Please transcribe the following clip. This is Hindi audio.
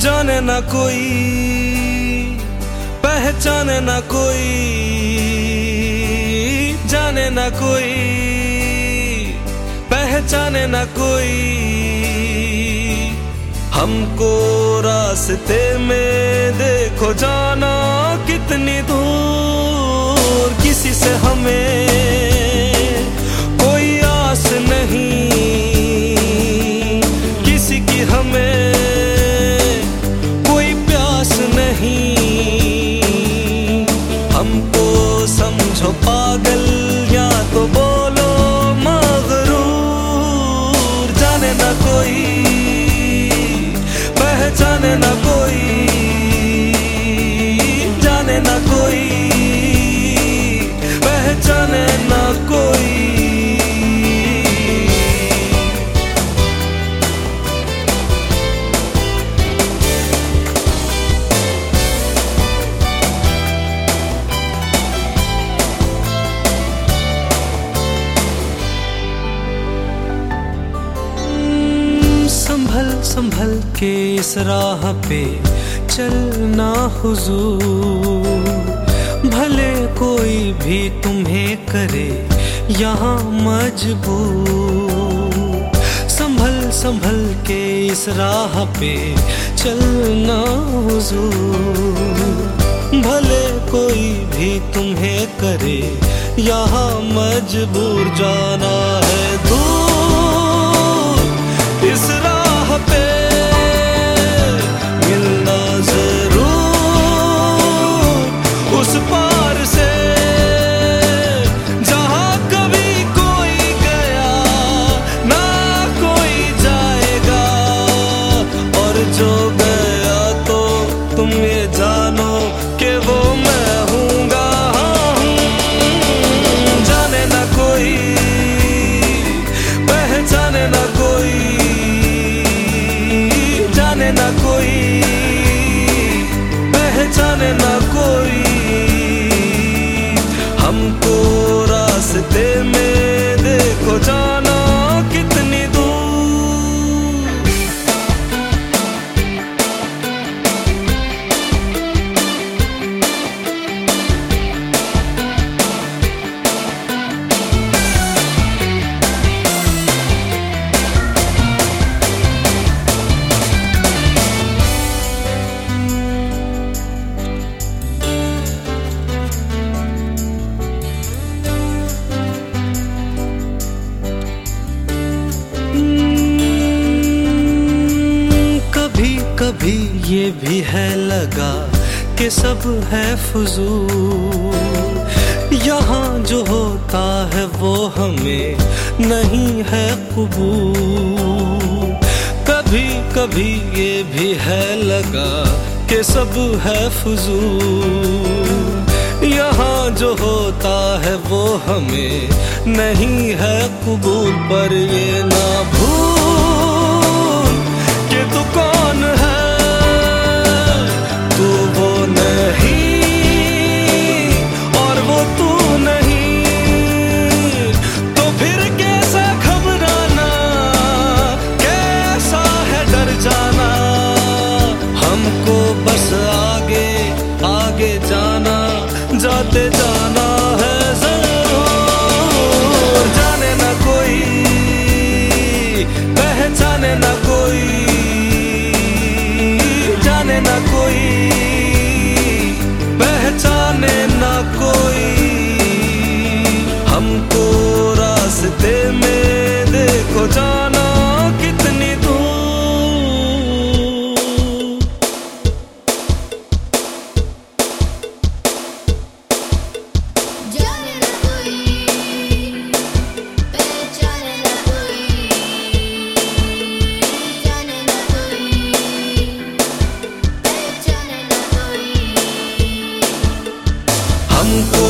जाने ना कोई, पहचाने ना कोई, जाने ना कोई, पहचाने ना कोई। हमको रास्ते में देखो जाना कितनी दूर, किसी से हमें कोई आस नहीं, किसी की हमें कोई प्यास नहीं। हमको समझो पागल या तो बोलो मगरूर, जाने ना कोई, पहचाने ना कोई, जाने ना कोई, पहचाने ना कोई। संभल संभल के इस राह पे चलना हुजूर, भले कोई भी तुम्हें करे यहाँ मजबूर। संभल संभल के इस राह पे चलना हुजूर, भले कोई भी तुम्हें करे यहाँ मजबूर। जाना है दूर इस राह पे, मिलना जरूर उस पार से, जहां कभी कोई गया ना कोई जाएगा। और जो गया तो तुम ये जानो कि वो मैं हूँगा। जाने ना कोई, पहचाने ना कोई, जाने ना कोई, पहचाने ना कोई। हमको रास्ते में देखो जाना कितनी दूर। कभी ये भी है लगा कि सब है फजूल, यहाँ जो होता है वो हमें नहीं है कबूल। कभी कभी ये भी है लगा कि सब है फजूल, यहाँ जो होता है वो हमें नहीं है कबूल। पर ये ना भूल कि तू कौन है, तू वो नहीं और वो तू नहीं, तो फिर कैसा घबराना, कैसा है डर जाना। हमको बस आगे आगे जाना, जाते जाना है जरूर। जाने ना कोई, पहचाने ना कोई, जाने ना कोई, पहचाने ना कोई। हमको रास्ते में देखो जाना कितनी दूर। जाने ना कोई, पहचाने ना कोई, जाने ना कोई, पहचाने ना कोई। हमको